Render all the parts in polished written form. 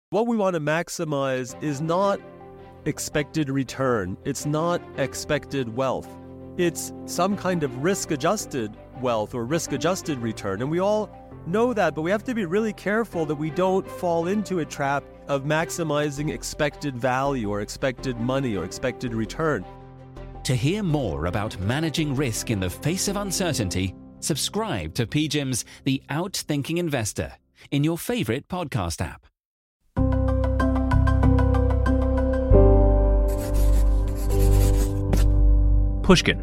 What we want to maximize is not expected return. It's not expected wealth. It's some kind of risk-adjusted wealth or risk-adjusted return. And we all know that, but we have to be really careful that we don't fall into a trap of maximizing expected value or expected money or expected return. To hear more about managing risk in the face of uncertainty, subscribe to PGIM's The Outthinking Investor in your favorite podcast app. Pushkin.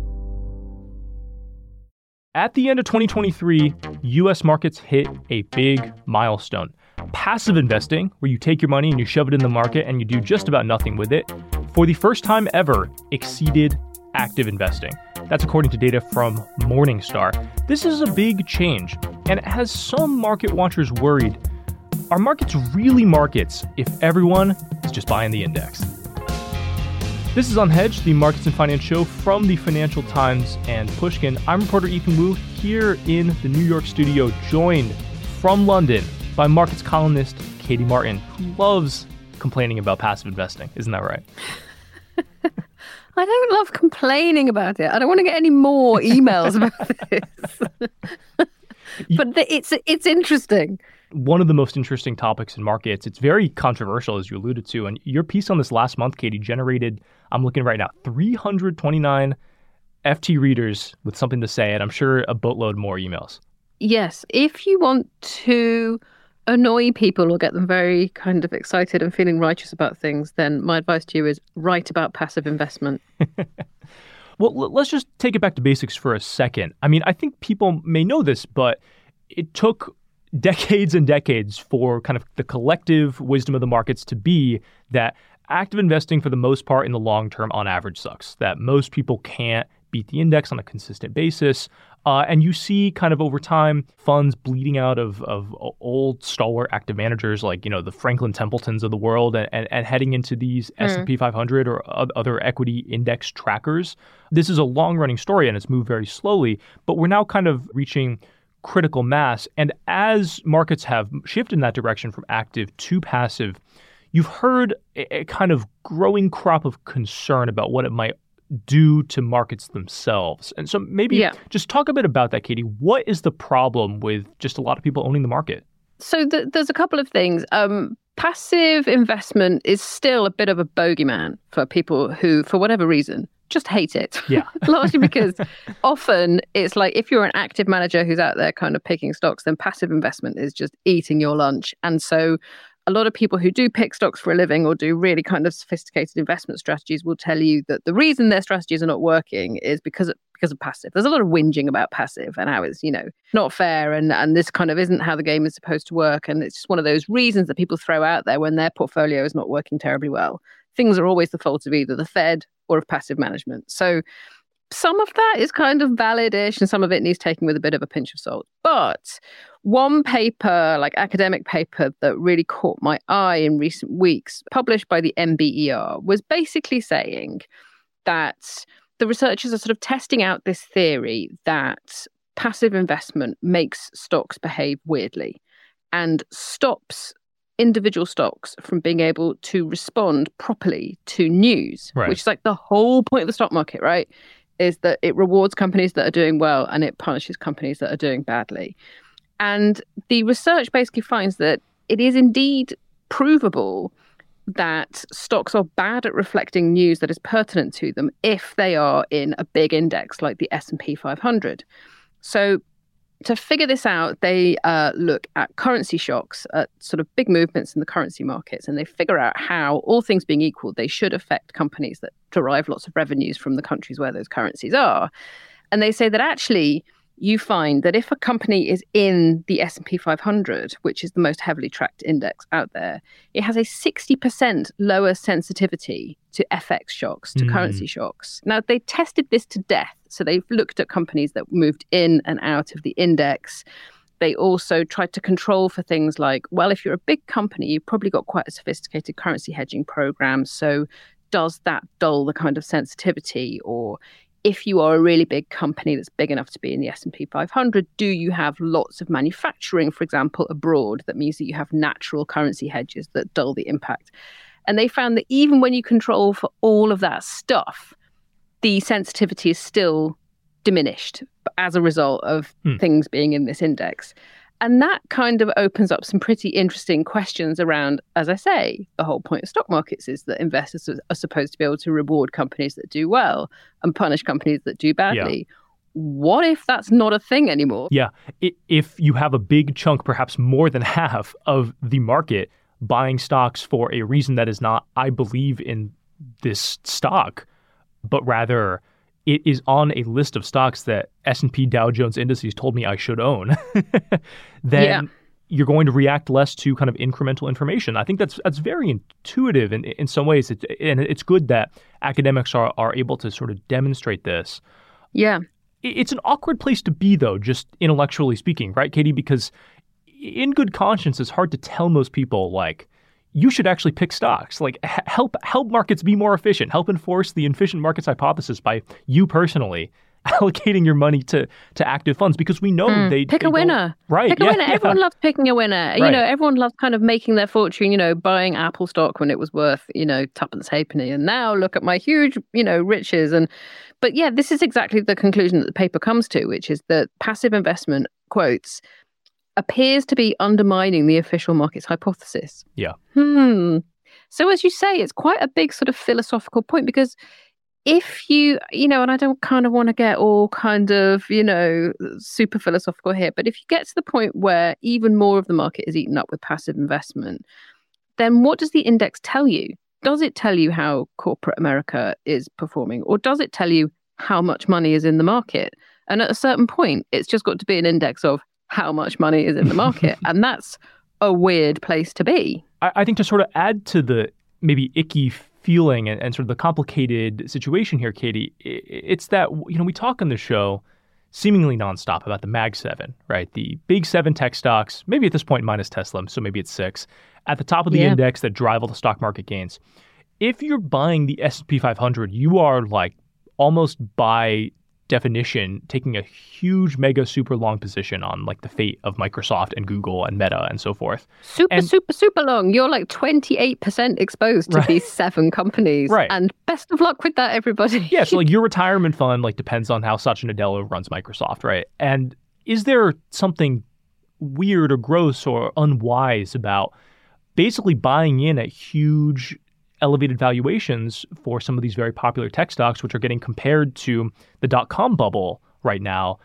At the end of 2023, U.S. markets hit a big milestone. Passive investing, where you take your money and you shove it in the market and you do just about nothing with it, for the first time ever, exceeded active investing. That's according to data from Morningstar. This is a big change, and it has some market watchers worried. Are markets really markets if everyone is just buying the index? This is Unhedged, the Markets and Finance show from the Financial Times and Pushkin. I'm reporter Ethan Wu here in the New York studio, joined from London by markets columnist Katie Martin, who loves complaining about passive investing. Isn't that right? I don't love complaining about it. I don't want to get any more emails about this. But it's interesting. One of the most interesting topics in markets. It's very controversial, as you alluded to. And your piece on this last month, Katie, generated, I'm looking right now, 329 FT readers with something to say, and I'm sure a boatload more emails. Yes. If you want to annoy people or get them very kind of excited and feeling righteous about things, then my advice to you is write about passive investment. Well, let's just take it back to basics for a second. I mean, I think people may know this, but it took decades and decades for kind of the collective wisdom of the markets to be that active investing for the most part in the long term on average sucks, that most people can't beat the index on a consistent basis. And you see kind of over time funds bleeding out of old stalwart active managers like, you know, the Franklin Templetons of the world and heading into these S&P 500 or other equity index trackers. This is a long running story and it's moved very slowly, but we're now kind of reaching critical mass. And as markets have shifted in that direction from active to passive, you've heard a kind of growing crop of concern about what it might do to markets themselves. And so maybe just talk a bit about that, Katie. What is the problem with just a lot of people owning the market? So there's a couple of things. Passive investment is still a bit of a bogeyman for people who, for whatever reason, just hate it. Yeah. Largely because often it's like if you're an active manager who's out there kind of picking stocks, then passive investment is just eating your lunch. And so a lot of people who do pick stocks for a living or do really kind of sophisticated investment strategies will tell you that the reason their strategies are not working is because of passive. There's a lot of whinging about passive and how it's, not fair and this kind of isn't how the game is supposed to work. And it's just one of those reasons that people throw out there when their portfolio is not working terribly well. Things are always the fault of either the Fed or of passive management. So some of that is kind of valid-ish and some of it needs taking with a bit of a pinch of salt. But one paper, like academic paper that really caught my eye in recent weeks, published by the NBER, was basically saying that the researchers are sort of testing out this theory that passive investment makes stocks behave weirdly and stops individual stocks from being able to respond properly to news, which is like the whole point of the stock market, right? Is that it rewards companies that are doing well and it punishes companies that are doing badly. And the research basically finds that it is indeed provable that stocks are bad at reflecting news that is pertinent to them if they are in a big index like the S&P 500. So to figure this out, they look at currency shocks, at sort of big movements in the currency markets, and they figure out how, all things being equal, they should affect companies that derive lots of revenues from the countries where those currencies are. And they say that actually you find that if a company is in the S&P 500, which is the most heavily tracked index out there, it has a 60% lower sensitivity to FX shocks, to currency shocks. Now, they tested this to death. So they've looked at companies that moved in and out of the index. They also tried to control for things like, well, if you're a big company, you've probably got quite a sophisticated currency hedging program. So does that dull the kind of sensitivity? Or if you are a really big company that's big enough to be in the S&P 500, do you have lots of manufacturing, for example, abroad? That means that you have natural currency hedges that dull the impact. And they found that even when you control for all of that stuff, the sensitivity is still diminished as a result of things being in this index. And that kind of opens up some pretty interesting questions around, as I say, the whole point of stock markets is that investors are supposed to be able to reward companies that do well and punish companies that do badly. Yeah. What if that's not a thing anymore? Yeah. If you have a big chunk, perhaps more than half of the market buying stocks for a reason that is not, I believe in this stock, but rather it is on a list of stocks that S&P Dow Jones Indices told me I should own, then you're going to react less to kind of incremental information. I think that's very intuitive in some ways. And it's good that academics are able to sort of demonstrate this. Yeah. It's an awkward place to be, though, just intellectually speaking, right, Katie? Because in good conscience, it's hard to tell most people, like, you should actually pick stocks. Like, help markets be more efficient. Help enforce the efficient markets hypothesis by you personally allocating your money to active funds, because we know they pick a winner. Right. Pick a winner. Everyone loves picking a winner. Right. Everyone loves kind of making their fortune, buying Apple stock when it was worth, tuppence halfpenny. And now look at my huge, riches. But yeah, this is exactly the conclusion that the paper comes to, which is that passive investment, quotes, appears to be undermining the official markets hypothesis. Yeah. So as you say, it's quite a big sort of philosophical point, because if you, and I don't kind of want to get all kind of, super philosophical here, but if you get to the point where even more of the market is eaten up with passive investment, then what does the index tell you? Does it tell you how corporate America is performing, or does it tell you how much money is in the market? And at a certain point, it's just got to be an index of how much money is in the market. And that's a weird place to be. I think to sort of add to the maybe icky feeling and sort of the complicated situation here, Katie, it's that, we talk on the show seemingly nonstop about the Mag 7, right? The big 7 tech stocks, maybe at this point minus Tesla, so maybe it's 6, at the top of the index that drive all the stock market gains. If you're buying the S&P 500, you are like almost by definition taking a huge mega super long position on like the fate of Microsoft and Google and Meta and so forth. Super long. You're like 28% exposed to these 7 companies. Right. And best of luck with that, everybody. Yeah, so like your retirement fund like depends on how Satya Nadella runs Microsoft, right? And is there something weird or gross or unwise about basically buying in at huge elevated valuations for some of these very popular tech stocks, which are getting compared to the dot-com bubble right now?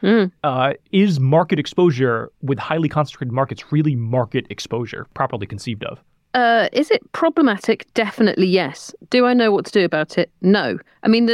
Is market exposure with highly concentrated markets really market exposure, properly conceived of? Is it problematic? Definitely yes. Do I know what to do about it? No. I mean,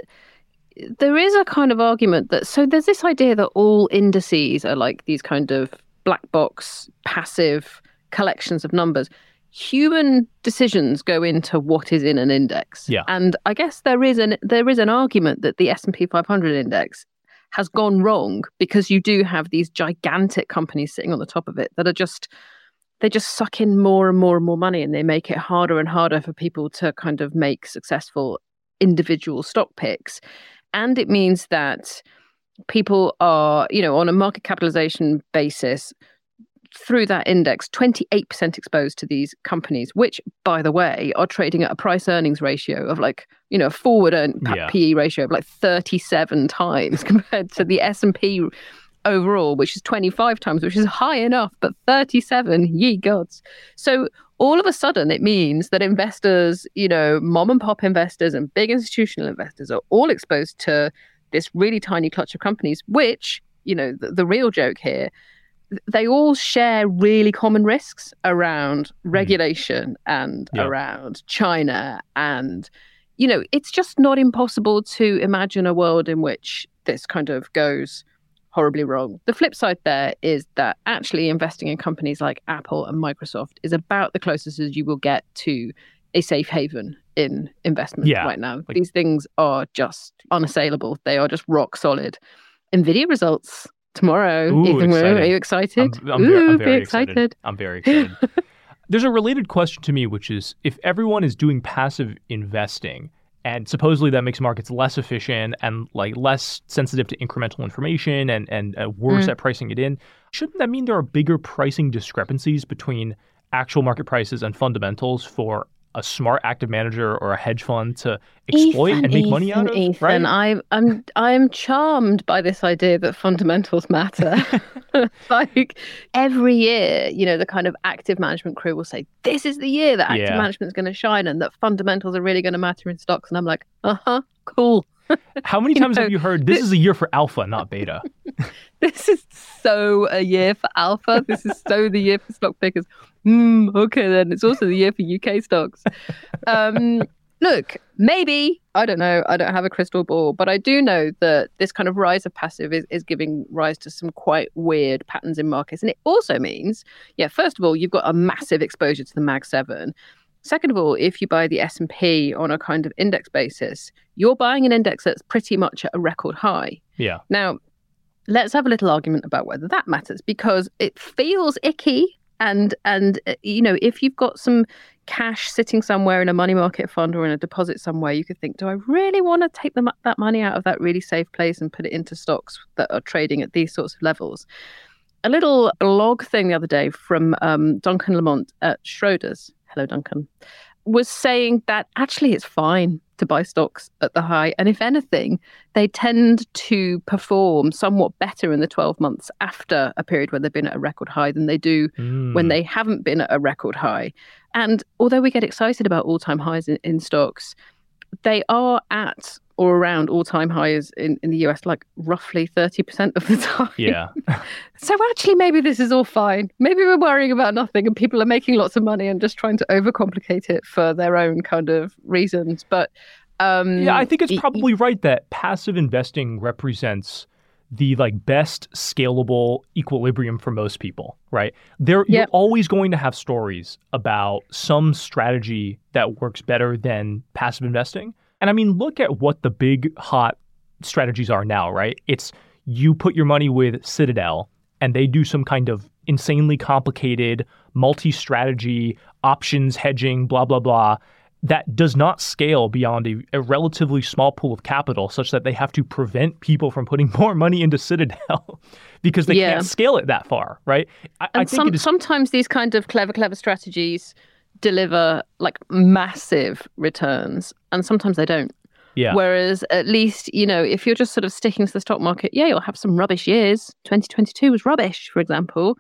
there is a kind of argument that, so there's this idea that all indices are like these kind of black box, passive collections of numbers. Human decisions go into what is in an index. Yeah. And I guess there is an argument that the S&P 500 index has gone wrong because you do have these gigantic companies sitting on the top of it that they just suck in more and more and more money, and they make it harder and harder for people to kind of make successful individual stock picks. And it means that people are, on a market capitalization basis, through that index, 28% exposed to these companies, which, by the way, are trading at a price earnings ratio of like, a forward PE ratio of like 37 times compared to the S&P overall, which is 25 times, which is high enough, but 37, ye gods. So all of a sudden, it means that investors, mom and pop investors and big institutional investors are all exposed to this really tiny clutch of companies, which, the real joke here, they all share really common risks around regulation and around China. And, it's just not impossible to imagine a world in which this kind of goes horribly wrong. The flip side there is that actually investing in companies like Apple and Microsoft is about the closest as you will get to a safe haven in investment right now. These things are just unassailable. They are just rock solid. NVIDIA results tomorrow. Ooh, are you excited? I'm very excited. I'm very excited. There's a related question to me, which is if everyone is doing passive investing And supposedly that makes markets less efficient and like less sensitive to incremental information and worse at pricing it in. Shouldn't that mean there are bigger pricing discrepancies between actual market prices and fundamentals for a smart active manager or a hedge fund to exploit and make money out of? Ethan, right? I'm charmed by this idea that fundamentals matter. Like every year, the kind of active management crew will say, this is the year that active management is going to shine and that fundamentals are really going to matter in stocks. And I'm like, cool. How many times have you heard this is a year for alpha, not beta? This is so a year for alpha. This is so the year for stock pickers. Okay, then it's also the year for UK stocks. Look, maybe, I don't know. I don't have a crystal ball, but I do know that this kind of rise of passive is giving rise to some quite weird patterns in markets. And it also means, first of all, you've got a massive exposure to the Mag 7. Second of all, if you buy the S&P on a kind of index basis, you're buying an index that's pretty much at a record high. Yeah. Now, let's have a little argument about whether that matters, because it feels icky. And if you've got some cash sitting somewhere in a money market fund or in a deposit somewhere, you could think, do I really want to take that money out of that really safe place and put it into stocks that are trading at these sorts of levels? A little blog thing the other day from Duncan Lamont at Schroders, hello Duncan, was saying that actually it's fine to buy stocks at the high. And if anything, they tend to perform somewhat better in the 12 months after a period where they've been at a record high than they do when they haven't been at a record high. And although we get excited about all-time highs in stocks, they are at or around all-time highs in the US, like roughly 30% of the time. Yeah. So actually, maybe this is all fine. Maybe we're worrying about nothing and people are making lots of money and just trying to overcomplicate it for their own kind of reasons. But I think it's probably right that passive investing represents the best scalable equilibrium for most people, right? You're always going to have stories about some strategy that works better than passive investing. And I mean, look at what the big hot strategies are now, right? It's you put your money with Citadel and they do some kind of insanely complicated multi-strategy options hedging, blah, blah, blah, that does not scale beyond a relatively small pool of capital such that they have to prevent people from putting more money into Citadel because they can't scale it that far, right? I think sometimes these kind of clever strategies deliver massive returns and sometimes they don't. Yeah. Whereas at least, if you're just sort of sticking to the stock market, you'll have some rubbish years. 2022 was rubbish, for example.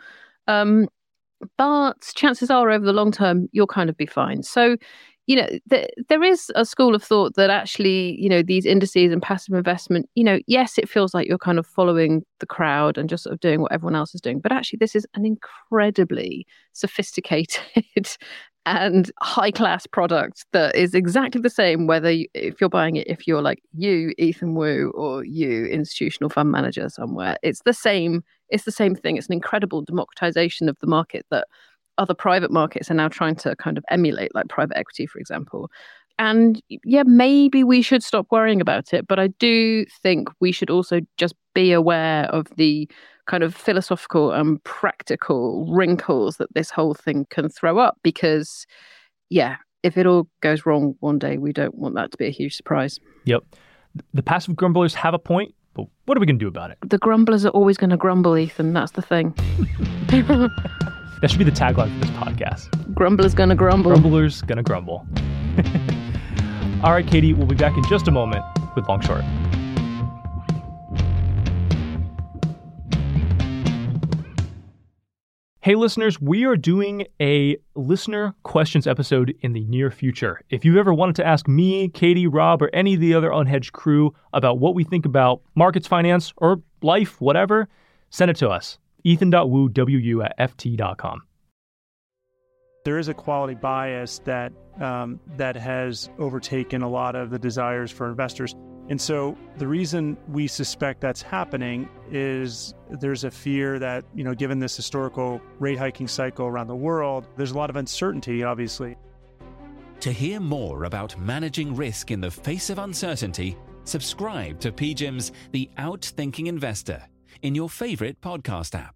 But chances are over the long term, you'll kind of be fine. So, there is a school of thought that actually, these indices and passive investment, yes, it feels like you're kind of following the crowd and just sort of doing what everyone else is doing. But actually, this is an incredibly sophisticated and high-class product that is exactly the same if you're buying it, if you're like you, Ethan Wu, or you, institutional fund manager somewhere. It's the same thing. It's an incredible democratization of the market that other private markets are now trying to kind of emulate, like private equity, for example. And maybe we should stop worrying about it. But I do think we should also just be aware of the kind of philosophical and practical wrinkles that this whole thing can throw up. Because, if it all goes wrong one day, we don't want that to be a huge surprise. Yep. The passive grumblers have a point, but what are we going to do about it? The grumblers are always going to grumble, Ethan. That's the thing. That should be the tagline for this podcast. Grumblers gonna grumble. Grumblers gonna grumble. All right, Katie, we'll be back in just a moment with Long Short. Hey listeners, we are doing a listener questions episode in the near future. If you've ever wanted to ask me, Katie, Rob, or any of the other Unhedged crew about what we think about markets, finance, or life, whatever, send it to us. ethan.wu@ft.com. There is a quality bias that has overtaken a lot of the desires for investors. And so the reason we suspect that's happening is there's a fear that, given this historical rate hiking cycle around the world, there's a lot of uncertainty, obviously. To hear more about managing risk in the face of uncertainty, subscribe to PGIM's The Outthinking Investor in your favorite podcast app.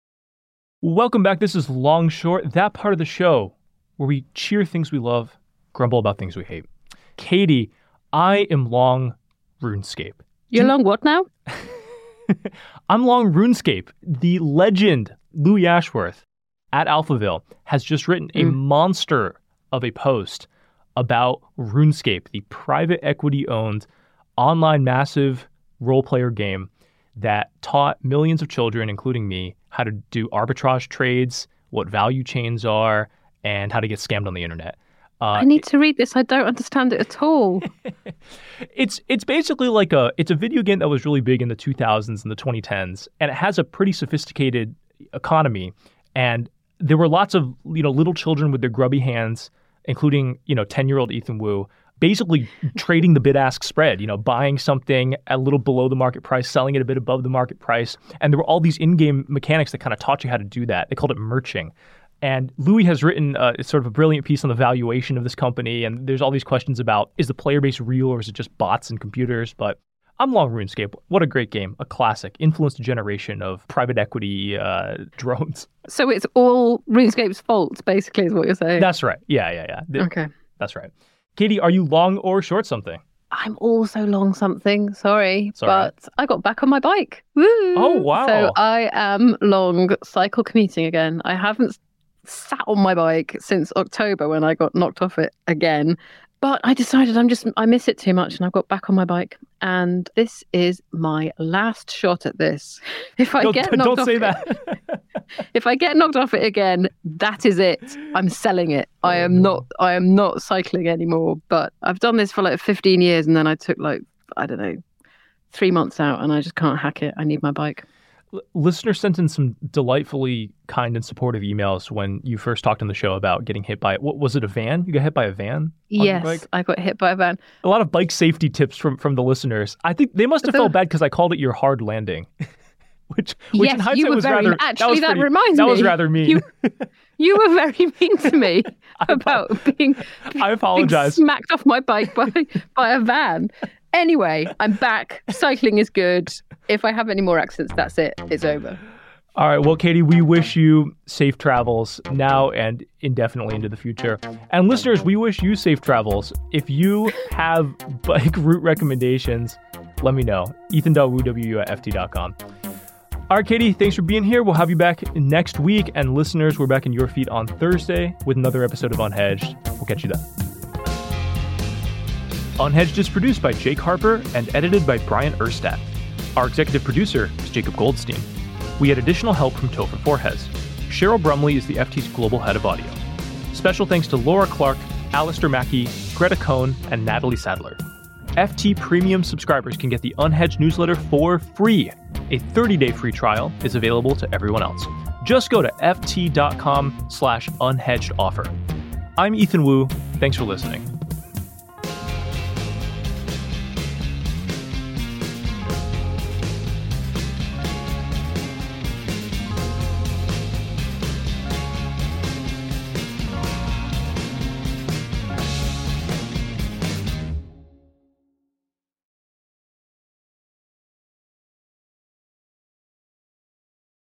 Welcome back. This is Long Short, that part of the show where we cheer things we love grumble about things we hate. Katie, I am long RuneScape. You're long what now? I'm long RuneScape. The legend Louis Ashworth at Alphaville has just written a monster of a post about RuneScape, the private equity-owned online massive role-player game that taught millions of children, including me, how to do arbitrage trades, what value chains are, and how to get scammed on the internet. I need to read this. I don't understand it at all. It's basically like it's a video game that was really big in the 2000s and the 2010s, and it has a pretty sophisticated economy. And there were lots of little children with their grubby hands, including 10-year-old Ethan Wu, basically trading the bid-ask spread. Buying something a little below the market price, selling it a bit above the market price, and there were all these in-game mechanics that kind of taught you how to do that. They called it merching. And Louis has written sort of a brilliant piece on the valuation of this company, and there's all these questions about, is the player base real or is it just bots and computers? But I'm long RuneScape. What a great game. A classic. Influenced a generation of private equity drones. So it's all RuneScape's fault, basically, is what you're saying? That's right. Yeah. Okay. That's right. Katie, are you long or short something? I'm also long something, sorry, but right. I got back on my bike. Woo! Oh, wow. So I am long cycle commuting again. I haven't sat on my bike since October when I got knocked off it again. But I decided I miss it too much and I've got back on my bike. And this is my last shot at this. If I get knocked off if I get knocked off it again, that is it. I'm selling it. I am not cycling anymore. But I've done this for like 15 years and then I took 3 months out and I just can't hack it. I need my bike. Listeners sent in some delightfully kind and supportive emails when you first talked on the show about getting hit by, what was it, a van? You got hit by a van? Yes, I got hit by a van. A lot of bike safety tips from the listeners. I think they must have felt bad because I called it your hard landing. which yes, in hindsight was rather... Actually, that reminds me. That was rather mean. You were very mean to me about being I apologize. Smacked off my bike by a van. Anyway, I'm back. Cycling is good. If I have any more accidents, that's it. It's over. All right. Well, Katie, we wish you safe travels now and indefinitely into the future. And listeners, we wish you safe travels. If you have bike route recommendations, let me know. ethan.wu@ft.com. All right, Katie, thanks for being here. We'll have you back next week. And listeners, we're back in your feed on Thursday with another episode of Unhedged. We'll catch you then. Unhedged is produced by Jake Harper and edited by Brian Erstadt. Our executive producer is Jacob Goldstein. We had additional help from Topher Forhes. Cheryl Brumley is the FT's global head of audio. Special thanks to Laura Clark, Alistair Mackey, Greta Cohn, and Natalie Sadler. FT Premium subscribers can get the Unhedged newsletter for free. A 30-day free trial is available to everyone else. Just go to ft.com/unhedged offer. I'm Ethan Wu. Thanks for listening.